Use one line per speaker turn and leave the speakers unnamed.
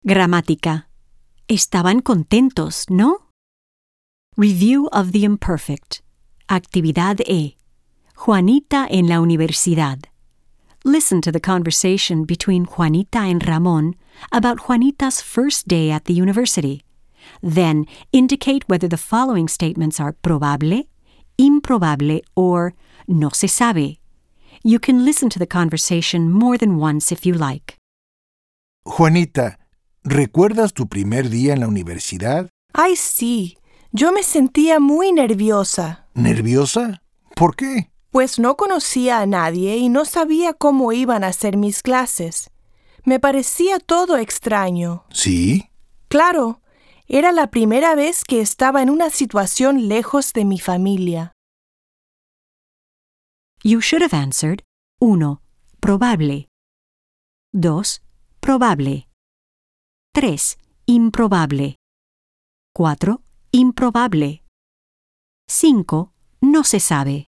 Gramática. Estaban contentos, ¿no? Review of the imperfect. Actividad E. Juanita en la universidad. Listen to the conversation between Juanita and Ramón about Juanita's first day at the university. Then indicate whether the following statements are probable, improbable, or no se sabe. You can listen to the conversation more than once if you like.
Juanita, ¿recuerdas tu primer día en la universidad?
Ay, sí. Yo me sentía muy nerviosa.
¿Nerviosa? ¿Por qué?
Pues no conocía a nadie y no sabía cómo iban a ser mis clases. Me parecía todo extraño.
¿Sí?
Claro, era la primera vez que estaba en una situación lejos de mi familia.
You should have answered 1. Probable 2. Probable 3. Improbable 4. Improbable 5. No se sabe